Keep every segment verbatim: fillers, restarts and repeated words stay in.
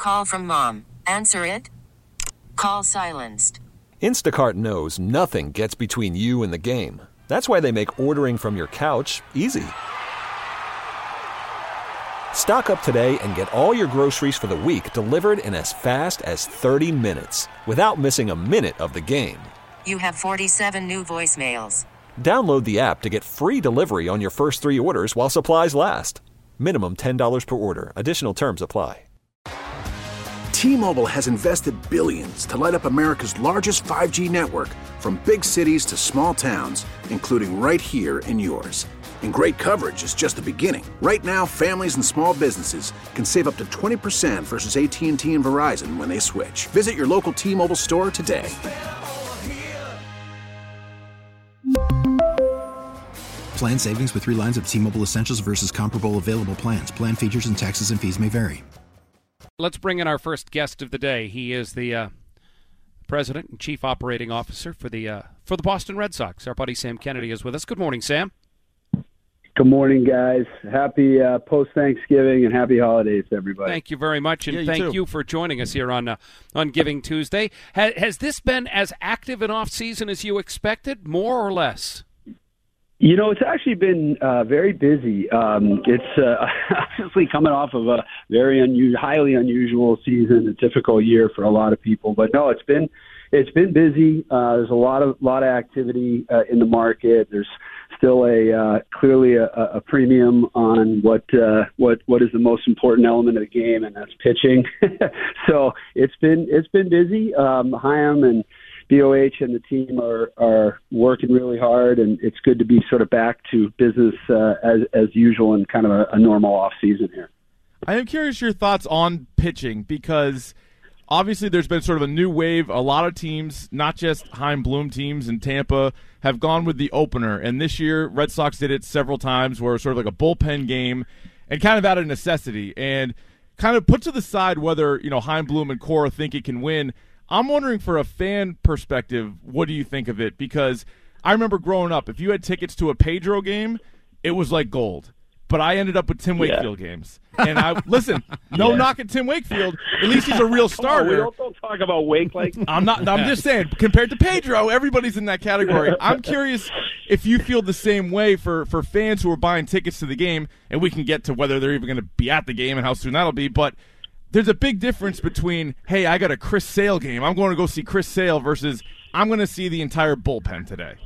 Call from mom. Answer it. Call silenced. Instacart knows nothing gets between you and the game. That's why they make ordering from your couch easy. Stock up today and get all your groceries for the week delivered in as fast as thirty minutes without missing a minute of the game. You have forty-seven new voicemails. Download the app to get free delivery on your first three orders while supplies last. Minimum ten dollars per order. Additional terms apply. T-Mobile has invested billions to light up America's largest five G network, from big cities to small towns, including right here in yours. And great coverage is just the beginning. Right now, families and small businesses can save up to twenty percent versus A T and T and Verizon when they switch. Visit your local T-Mobile store today. Plan savings with three lines of T-Mobile Essentials versus comparable available plans. Plan features and taxes and fees may vary. Let's bring in our first guest of the day. He is the uh, president and chief operating officer for the uh, for the Boston Red Sox. Our buddy Sam Kennedy is with us. Good morning, Sam. Good morning, guys. Happy uh, post-Thanksgiving and happy holidays, everybody. Thank you very much, and yeah, you thank too. you for joining us here on uh, on Giving Tuesday. Ha- has this been as active an off-season as you expected, more or less? You know, it's actually been uh, very busy. Um, it's uh, obviously coming off of a very unusual, highly unusual season, a difficult year for a lot of people. But no, it's been it's been busy. Uh, there's a lot of lot of activity uh, in the market. There's still a uh, clearly a, a premium on what uh, what what is the most important element of the game, and that's pitching. So it's been it's been busy. Um, Chaim and B O H and the team are, are working really hard, and it's good to be sort of back to business uh, as as usual and kind of a, a normal off season here. I am curious your thoughts on pitching, because obviously there's been sort of a new wave. A lot of teams, not just Chaim Bloom teams in Tampa, have gone with the opener, and this year Red Sox did it several times where it was sort of like a bullpen game and kind of out of necessity, and kind of put to the side whether, you know, Chaim Bloom and Cora think it can win. I'm wondering, for a fan perspective, what do you think of it? Because I remember growing up, if you had tickets to a Pedro game, it was like gold. But I ended up with Tim Wakefield yeah. games. And I listen, no yeah. knock at Tim Wakefield. At least he's a real starter. On, we don't, don't talk about Wake like I'm not I'm just saying, compared to Pedro, everybody's in that category. I'm curious if you feel the same way for, for fans who are buying tickets to the game, and we can get to whether they're even going to be at the game and how soon that'll be, but there's a big difference between, hey, I got a Chris Sale game, I'm going to go see Chris Sale, versus I'm going to see the entire bullpen today.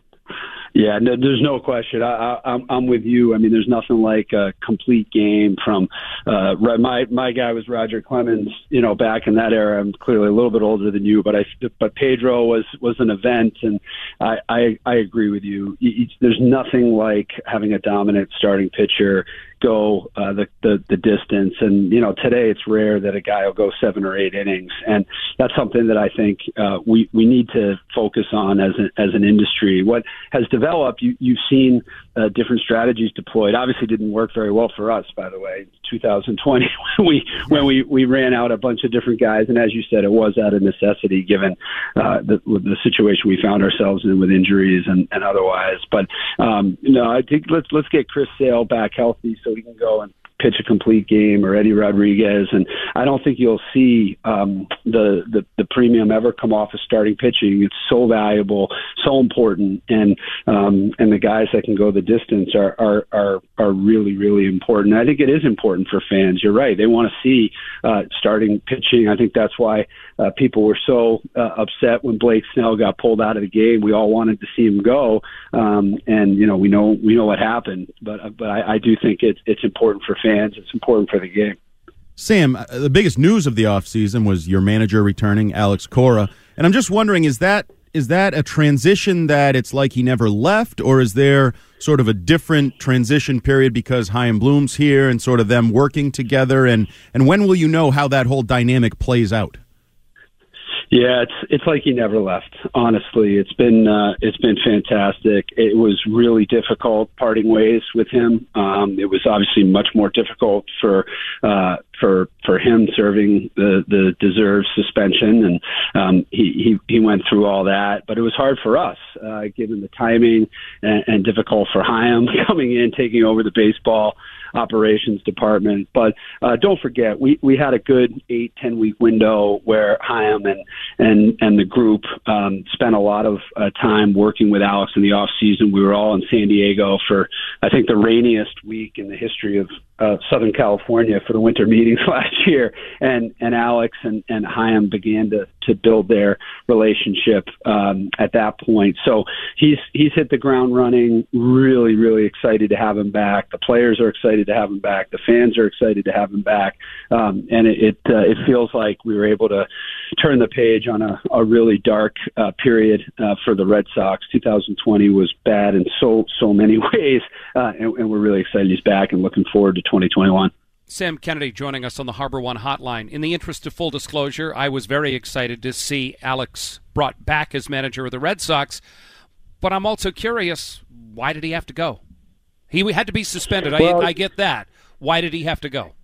Yeah, no, there's no question. I, I, I'm, I'm with you. I mean, there's nothing like a complete game from uh, my my guy was Roger Clemens. You know, back in that era. I'm clearly a little bit older than you, but I but Pedro was was an event, and I I, I agree with you. It's, there's nothing like having a dominant starting pitcher go uh, the, the the distance, and you know, today it's rare that a guy will go seven or eight innings, and that's something that I think uh, we we need to focus on as an as an industry. What has developed, you, you've seen uh, different strategies deployed. Obviously, didn't work very well for us, by the way, two thousand twenty when we when we we ran out a bunch of different guys, and as you said, it was out of necessity given uh, the the situation we found ourselves in with injuries and, and otherwise. But um, no, I think let's let's get Chris Sale back healthy, so he can go and pitch a complete game, or Eddie Rodriguez. And I don't think you'll see um, the, the, the premium ever come off of starting pitching. It's so valuable, so important. And, um, and the guys that can go the distance are, are, are, are really, really important. I think it is important for fans. You're right. They want to see uh, starting pitching. I think that's why uh, people were so uh, upset when Blake Snell got pulled out of the game. We all wanted to see him go. Um, and, you know, we know, we know what happened, but, but I, I do think it's, it's important for fans. Fans. It's important for the game. Sam, the biggest news of the offseason was your manager returning, Alex Cora. And I'm just wondering, is that is that a transition that it's like he never left, or is there sort of a different transition period because Chaim Bloom's here and sort of them working together? And, and when will you know how that whole dynamic plays out? Yeah, it's it's like he never left. Honestly, it's been uh, it's been fantastic. It was really difficult parting ways with him. Um, it was obviously much more difficult for uh, for for him serving the the deserved suspension, and um, he, he he went through all that. But it was hard for us, uh, given the timing, and, and difficult for Chaim coming in, taking over the baseball operations department. But uh, don't forget, we, we had a good eight, ten week window where Chaim and and and the group um, spent a lot of uh, time working with Alex in the off season. We were all in San Diego for, I think, the rainiest week in the history of uh, Southern California for the winter meetings last year. And and Alex and, and Chaim began to, to build their relationship um, at that point. So he's he's hit the ground running. Really, really excited to have him back. The players are excited to have him back. The fans are excited to have him back. Um, and it it, uh, it feels like we were able to turn the page on a, a really dark uh, period uh, for the Red Sox. two thousand twenty was bad in so, so many ways, uh, and, and we're really excited he's back and looking forward to twenty twenty-one. Sam Kennedy joining us on the Harbor One hotline. In the interest of full disclosure, I was very excited to see Alex brought back as manager of the Red Sox, but I'm also curious, why did he have to go? He had to be suspended. Well, I, I get that. Why did he have to go?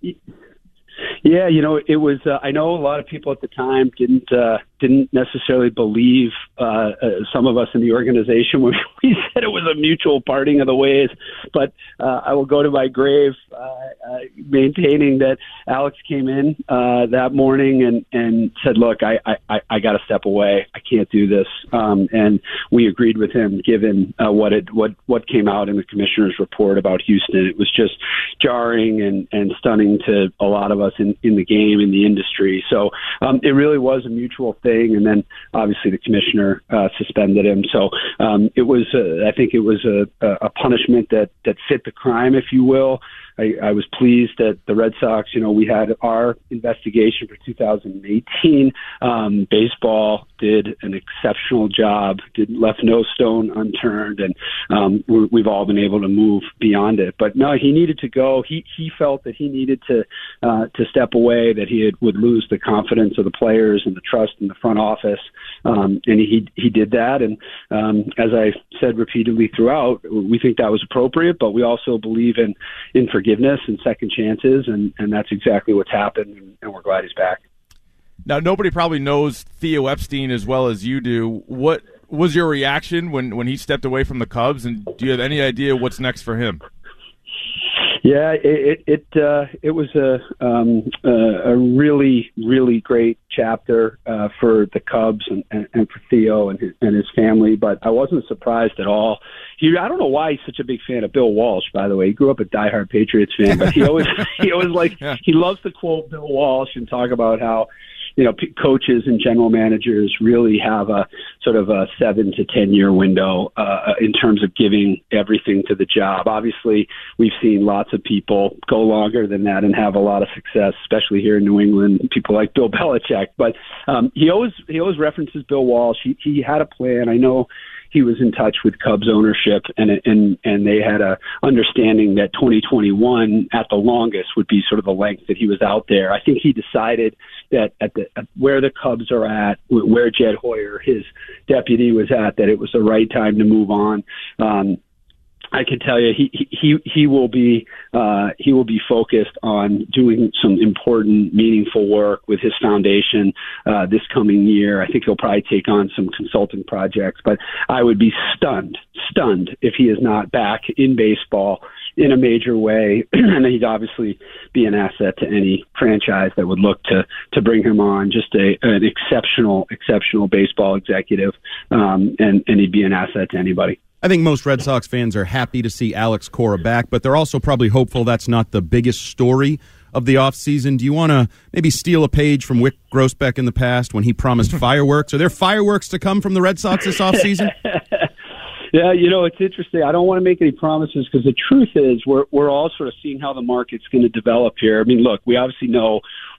Yeah, you know, it was. Uh, I know a lot of people at the time didn't uh, didn't necessarily believe uh, uh, some of us in the organization when we said it was a mutual parting of the ways. But uh, I will go to my grave uh, uh, maintaining that Alex came in uh, that morning and, and said, "Look, I I, I got to step away. I can't do this." Um, and we agreed with him, given uh, what it what what came out in the commissioner's report about Houston. It was just jarring and, and stunning to a lot of us in, in the game, in the industry. So um, it really was a mutual thing. And then obviously the commissioner uh, suspended him. So um, it was, uh, I think it was a, a punishment that, that fit the crime, if you will. I, I was pleased that the Red Sox, you know, we had our investigation for two thousand eighteen. Um, baseball did an exceptional job, did left no stone unturned, and um, we're, we've all been able to move beyond it. But no, he needed to go. He he felt that he needed to uh, to step away, that he had, would lose the confidence of the players and the trust in the front office, um, and he he did that. And um, as I said repeatedly throughout, we think that was appropriate, but we also believe in in forgiveness and second chances, and, and that's exactly what's happened, and, and we're glad he's back. Now, nobody probably knows Theo Epstein as well as you do. What was your reaction when, when he stepped away from the Cubs, and do you have any idea what's next for him? Yeah, it it it, uh, it was a um, uh, a really really great chapter uh, for the Cubs and, and, and for Theo and his, and his family. But I wasn't surprised at all. He I don't know why he's such a big fan of Bill Walsh. By the way, he grew up a diehard Patriots fan, but he always he always like yeah. he loves to quote Bill Walsh and talk about how, you know, p- coaches and general managers really have a sort of a seven to ten year window uh, in terms of giving everything to the job. Obviously, we've seen lots of people go longer than that and have a lot of success, especially here in New England, people like Bill Belichick. But um, he always he always references Bill Walsh. He, he had a plan. I know he was in touch with Cubs ownership, and and and they had a understanding that twenty twenty-one at the longest would be sort of the length that he was out there. I think he decided that at the at where the Cubs are at, where Jed Hoyer, his deputy, was at, that it was the right time to move on. Um, I can tell you, he he he will be uh, he will be focused on doing some important, meaningful work with his foundation uh, this coming year. I think he'll probably take on some consulting projects, but I would be stunned, stunned if he is not back in baseball in a major way. And he'd obviously be an asset to any franchise that would look to to bring him on. Just a an exceptional, exceptional baseball executive, um, and and he'd be an asset to anybody. I think most Red Sox fans are happy to see Alex Cora back, but they're also probably hopeful that's not the biggest story of the offseason. Do you want to maybe steal a page from Wick Grossbeck in the past when he promised fireworks? Are there fireworks to come from the Red Sox this offseason? Yeah, you know, it's interesting. I don't want to make any promises because the truth is we're we're all sort of seeing how the market's going to develop here. I mean, look, we obviously know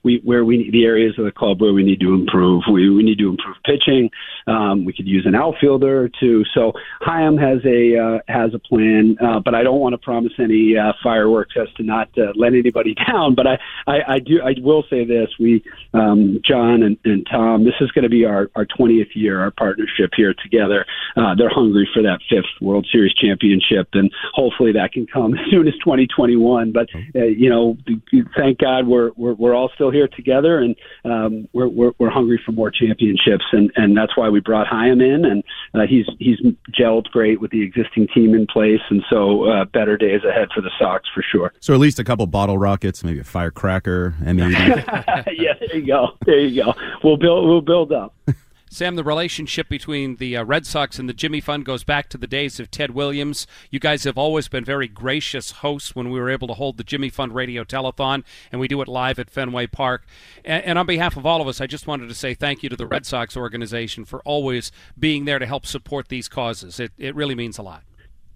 we where we the areas of the club where we need to improve. We we need to improve pitching. Um, we could use an outfielder or two. So Chaim has a uh, has a plan, uh, but I don't want to promise any uh, fireworks as to not uh, let anybody down. But I, I, I do I will say this: we um, John and, and Tom, this is going to be our our twentieth year, our partnership here together. Uh, they're hungry for that fifth World Series championship, and hopefully that can come as soon as twenty twenty-one. But uh, you know, thank God we're we're, we're all still here together, and um, we're, we're we're hungry for more championships, and, and that's why we brought Chaim in, and uh, he's he's gelled great with the existing team in place, and so uh, better days ahead for the Sox for sure. So at least a couple bottle rockets, maybe a firecracker, M eighty. Yeah, there you go. There you go. We'll build. We'll build up. Sam, the relationship between the uh, Red Sox and the Jimmy Fund goes back to the days of Ted Williams. You guys have always been very gracious hosts when we were able to hold the Jimmy Fund Radio Telethon, and we do it live at Fenway Park. And, and on behalf of all of us, I just wanted to say thank you to the Red Sox organization for always being there to help support these causes. It, it really means a lot.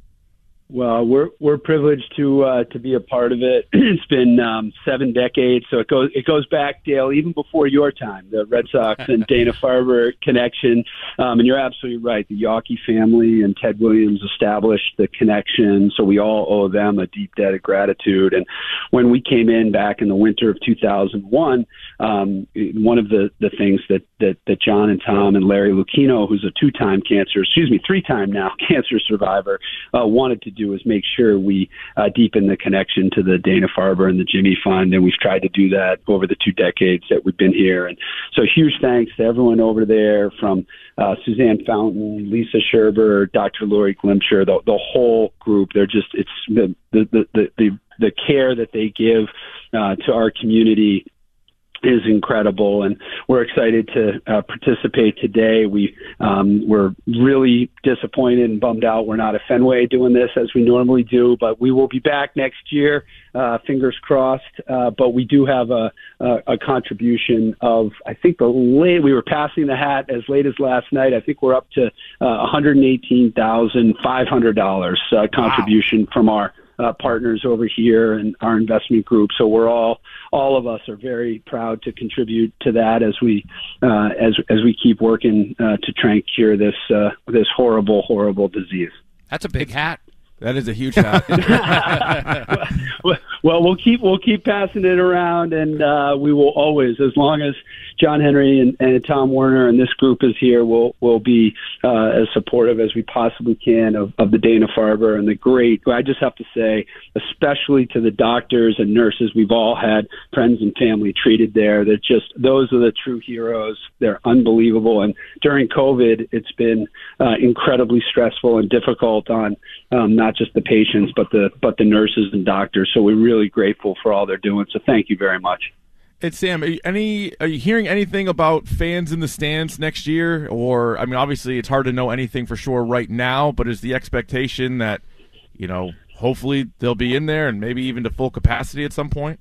Well, we're we're privileged to uh, to be a part of it. It's been um, seven decades, so it goes it goes back, Dale, even before your time. The Red Sox and Dana-Farber connection, um, and you're absolutely right. The Yawkey family and Ted Williams established the connection, so we all owe them a deep debt of gratitude. And when we came in back in the winter of two thousand one, um, one of the, the things that, that that John and Tom and Larry Lucchino, who's a two-time cancer, excuse me, three-time now cancer survivor, uh, wanted to do is make sure we uh, deepen the connection to the Dana-Farber and the Jimmy Fund, and we've tried to do that over the two decades that we've been here. And so huge thanks to everyone over there, from uh, Suzanne Fountain, Lisa Scherber, Doctor Lori Glimcher, the, the whole group. They're just, it's the the the the, the care that they give uh, to our community is incredible, and we're excited to uh, participate today. We um, we're really disappointed and bummed out we're not at Fenway doing this as we normally do, but we will be back next year, uh, fingers crossed. Uh, but we do have a, a, a contribution of, I think the late, we were passing the hat as late as last night. I think we're up to uh, one hundred eighteen thousand five hundred dollars uh, contribution wow. from our Uh, partners over here and our investment group. So we're all, all of us are very proud to contribute to that as we, uh, as as we keep working uh, to try and cure this uh, this horrible, horrible disease. That's a big hat. That is a huge hat. well, well, we'll keep we'll keep passing it around, and uh, we will always, as long as John Henry and, and Tom Werner and this group is here, we'll we'll be uh, as supportive as we possibly can of, of the Dana-Farber and the great. I just have to say, especially to the doctors and nurses, we've all had friends and family treated there. They're just those are the true heroes. They're unbelievable, and during COVID, it's been uh, incredibly stressful and difficult on um, not just the patients, but the but the nurses and doctors. So we're really grateful for all they're doing. So thank you very much. Hey, Sam, are you, any, are you hearing anything about fans in the stands next year? Or, I mean, obviously it's hard to know anything for sure right now, but is the expectation that, you know, hopefully they'll be in there and maybe even to full capacity at some point?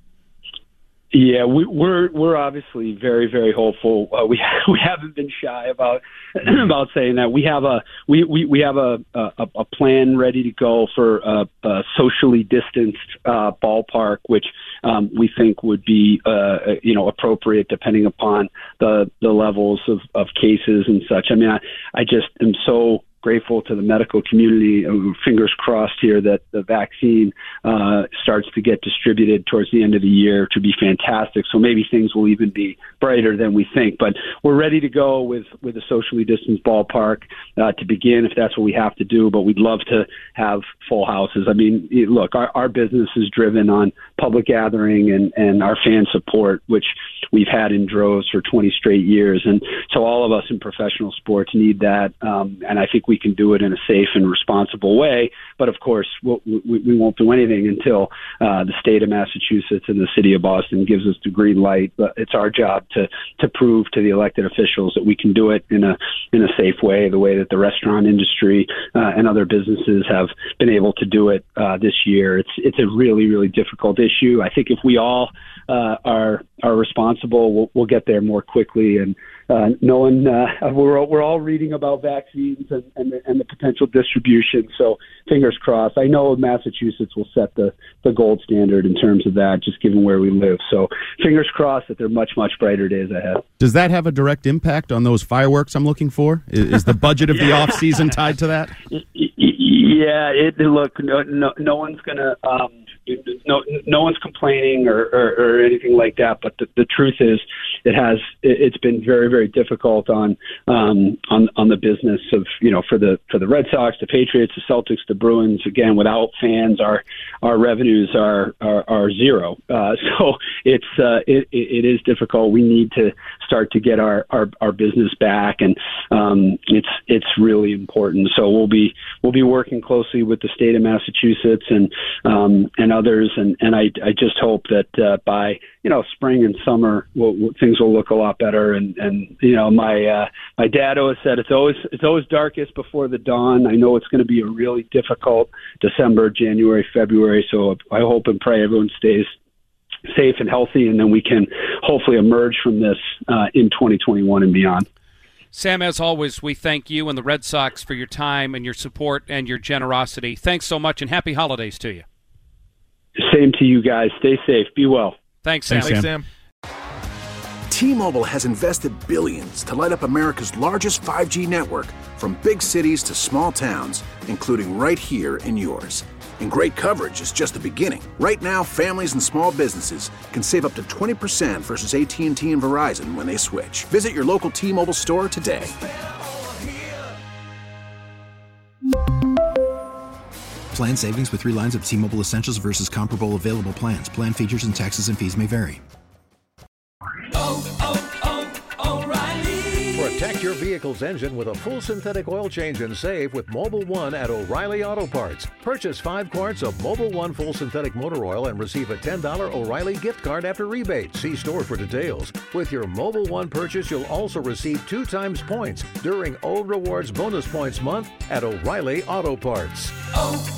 Yeah, we, we're we're obviously very very hopeful. Uh, we we haven't been shy about about saying that we have a we, we, we have a, a a plan ready to go for a, a socially distanced uh, ballpark, which um, we think would be uh, you know appropriate depending upon the the levels of, of cases and such. I mean, I I just am so grateful to the medical community. Fingers crossed here that the vaccine uh, starts to get distributed towards the end of the year to be fantastic. So maybe things will even be brighter than we think. But we're ready to go with, with a socially distanced ballpark uh, to begin if that's what we have to do. But we'd love to have full houses. I mean, look, our, our business is driven on public gathering and, and our fan support, which we've had in droves for twenty straight years. And so all of us in professional sports need that. Um, and I think we can do it in a safe and responsible way. But of course, we'll, we, we won't do anything until uh, the state of Massachusetts and the city of Boston gives us the green light. But it's our job to to prove to the elected officials that we can do it in a in a safe way, the way that the restaurant industry uh, and other businesses have been able to do it uh, this year. It's it's a really really difficult issue. I think if we all uh, are are responsible, we'll, we'll get there more quickly. And uh, no one, uh, we're we're all reading about vaccines and, and the, and the potential distribution. So fingers crossed. I know Massachusetts will set the, the gold standard in terms of that, just given where we live. So fingers crossed that there are much, much brighter days ahead. Does that have a direct impact on those fireworks I'm looking for? Is, is the budget of yeah. the off season tied to that? Yeah, it, look, no, no, no one's going to, um, no, no one's complaining or, or, or anything like that. But the, the truth is, it has, it's been very, very difficult on, um, on, on the business of, you know, for the, for the Red Sox, the Patriots, the Celtics, the Bruins. Again, without fans, our, our revenues are, are, are zero. Uh, so it's, uh, it, it is difficult. We need to start to get our, our, our business back, and, um, it's, it's really important. So we'll be, we'll be working closely with the state of Massachusetts and, um, and others. And, and I, I just hope that, uh, by, you know, spring and summer, we'll, we'll, things will look a lot better. And, and, you know, my, uh, my dad always said it's always, it's always darkest before the dawn. I know it's going to be a really difficult December, January, February. So I hope and pray everyone stays safe and healthy, and then we can hopefully emerge from this, uh, in twenty twenty-one and beyond. Sam, as always, we thank you and the Red Sox for your time and your support and your generosity. Thanks so much, and happy holidays to you. Same to you guys. Stay safe. Be well. Thanks, Sam. Thanks, Sam. T-Mobile has invested billions to light up America's largest five G network, from big cities to small towns, including right here in yours. And great coverage is just the beginning. Right now, families and small businesses can save up to twenty percent versus A T and T and Verizon when they switch. Visit your local T-Mobile store today. Plan savings with three lines of T-Mobile Essentials versus comparable available plans. Plan features and taxes and fees may vary. Protect your vehicle's engine with a full synthetic oil change and save with Mobil one at O'Reilly Auto Parts. Purchase five quarts of Mobil one full synthetic motor oil and receive a ten dollars O'Reilly gift card after rebate. See store for details. With your Mobil one purchase, you'll also receive two times points during O Rewards Bonus Points Month at O'Reilly Auto Parts. Oh.